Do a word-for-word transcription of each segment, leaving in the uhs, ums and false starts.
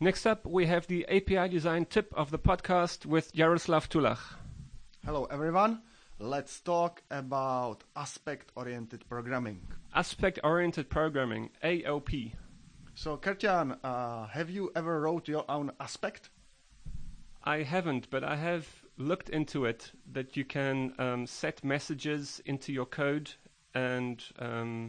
Next up, we have the A P I design tip of the podcast with Jaroslav Tulach. Hello, everyone. Let's talk about aspect-oriented programming. Aspect-oriented programming, A O P. So, Kertjan, uh, have you ever wrote your own aspect? I haven't, but I have looked into it, that you can um, set messages into your code and um,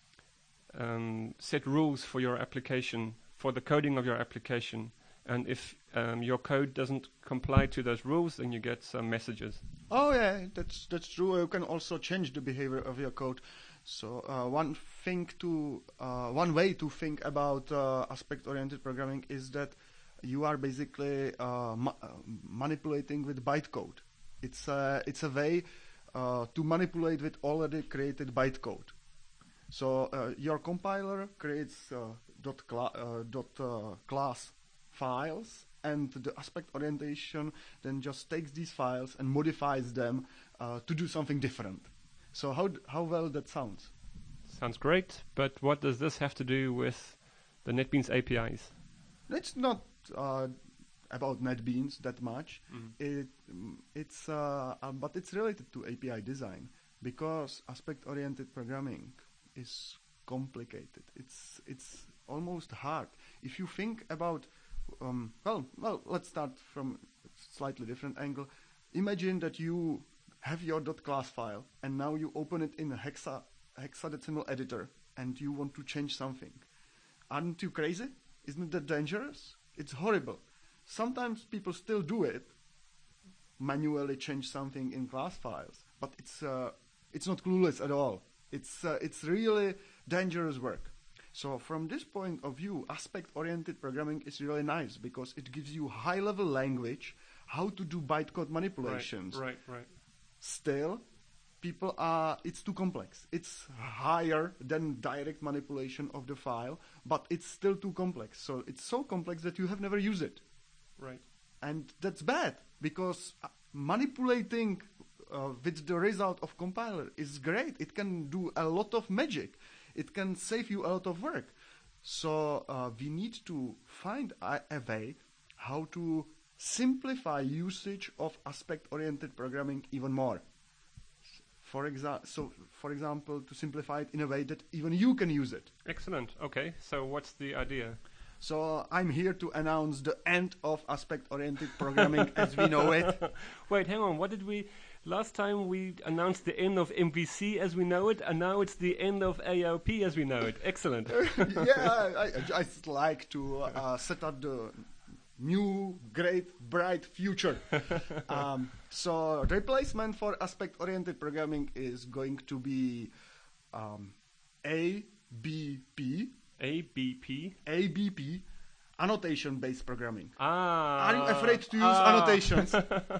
um, set rules for your application, for the coding of your application. And if um, your code doesn't comply to those rules, then you get some messages. Oh yeah, that's that's true. You can also change the behavior of your code. So uh, one thing to uh, one way to think about uh, aspect-oriented programming is that you are basically uh, ma uh, manipulating with bytecode. It's a it's a way uh, to manipulate with already created bytecode. So uh, your compiler creates uh, dot, cla uh, dot uh, class files, and the aspect orientation then just takes these files and modifies them uh, to do something different. So how d how well that sounds? Sounds great, but what does this have to do with the NetBeans A P Is? It's not uh, about NetBeans that much. Mm. It it's uh, uh, but it's related to A P I design, because aspect-oriented programming is complicated. It's it's almost hard. If you think about Um, well, well, let's start from a slightly different angle. Imagine that you have your .class file, and now you open it in a hexa hexadecimal editor, and you want to change something. Aren't you crazy? Isn't that dangerous? It's horrible. Sometimes people still do it, manually change something in class files, but it's uh, it's not clueless at all. It's uh, it's really dangerous work. So from this point of view, aspect-oriented programming is really nice, because it gives you high-level language, how to do bytecode manipulations. Right, right, right. Still, people are, it's too complex. It's higher than direct manipulation of the file, but it's still too complex. So it's so complex that you have never used it. Right. And that's bad, because uh, manipulating uh, with the result of compiler is great. It can do a lot of magic. It can save you a lot of work. So uh, we need to find a, a way how to simplify usage of aspect-oriented programming even more. For exa so, for example, to simplify it in a way that even you can use it. Excellent. Okay, so what's the idea? So uh, I'm here to announce the end of aspect-oriented programming as we know it. Wait, hang on. What did we... Last time we announced the end of M V C as we know it, and now it's the end of A O P as we know it. Excellent. Yeah, I, I just like to uh, set up the new, great, bright future. um, so replacement for aspect-oriented programming is going to be um, A B P. A B P? A B P. Annotation-based programming. Ah. Are you afraid to use ah. annotations?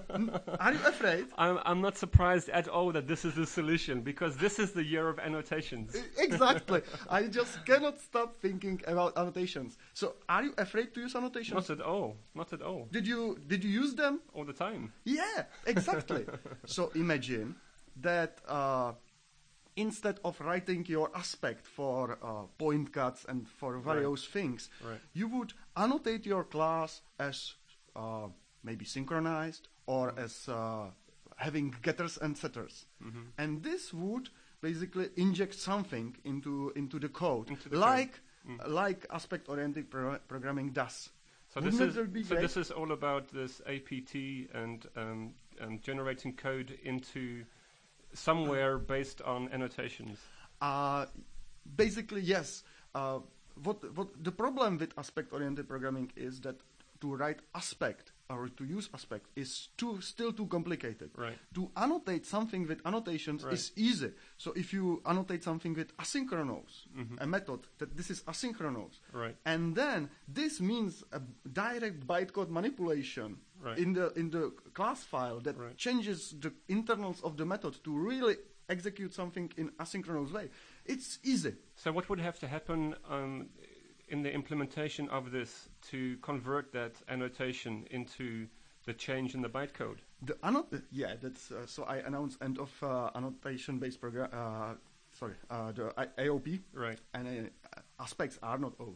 Are you afraid? I'm, I'm not surprised at all that this is the solution, because this is the year of annotations. Exactly. I just cannot stop thinking about annotations. So, are you afraid to use annotations? Not at all. Not at all. Did you did you use them? All the time. Yeah, exactly. So imagine that uh, instead of writing your aspect for uh, point cuts and for various right. things, right. you would annotate your class as uh, maybe synchronized, or mm-hmm. as uh, having getters and setters. Mm-hmm. And this would basically inject something into into the code, into the like code. Mm. like aspect-oriented pro programming does. So Wouldn't this is be so great? this is all about this A P T and um, um, generating code into somewhere based on annotations. Uh, basically, yes. Uh, what what the problem with aspect-oriented programming is that to write aspect or to use aspect is too still too complicated. Right. To annotate something with annotations right. is easy. So if you annotate something with asynchronous, mm-hmm. a method that this is asynchronous, right. and then this means a direct bytecode manipulation right. in the in the class file that right. changes the internals of the method to really execute something in asynchronous way. It's easy. So what would have to happen um, in the implementation of this to convert that annotation into the change in the bytecode? The annot yeah, that's uh, so I announced end of uh, annotation-based program. Uh, sorry, uh, the I A O P. Right. And uh, aspects are not over.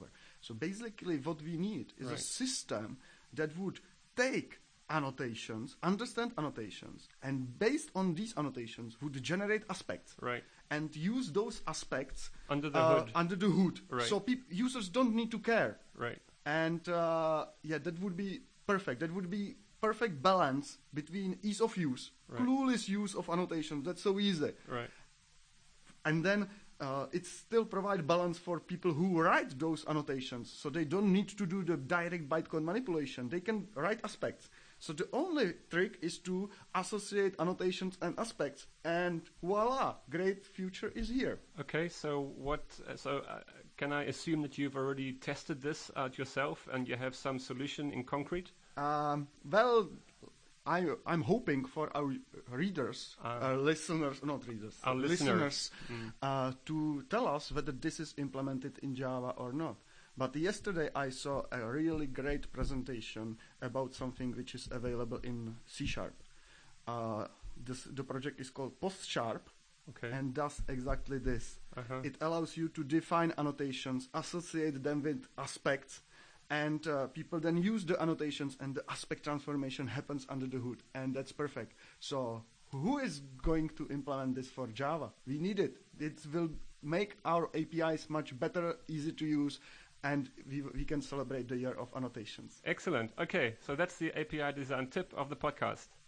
So basically what we need is Right. a system that would take annotations, understand annotations, and based on these annotations would generate aspects Right. and use those aspects Under the uh, hood. under the hood. Right. So peop- users don't need to care. Right. And uh, yeah, that would be perfect. That would be perfect balance between ease of use, Right. clueless use of annotations. That's so easy. Right. And then uh, it still provide balance for people who write those annotations. So they don't need to do the direct bytecode manipulation. They can write aspects. So the only trick is to associate annotations and aspects, and voila, great future is here. Okay. So what? Uh, so uh, can I assume that you've already tested this out yourself and you have some solution in concrete? Um, well, I, I'm hoping for our readers, Ah. our listeners, not readers, Our listeners. Mm. uh, to tell us whether this is implemented in Java or not. But yesterday I saw a really great presentation about something which is available in C Sharp. Uh, this, the project is called PostSharp Okay. and does exactly this. Uh-huh. It allows you to define annotations, associate them with aspects, and uh, people then use the annotations and the aspect transformation happens under the hood, and that's perfect. So who is going to implement this for Java? We need it. It will make our A P Is much better, easy to use, and we, we can celebrate the year of annotations. Excellent. Okay. So that's the A P I design tip of the podcast.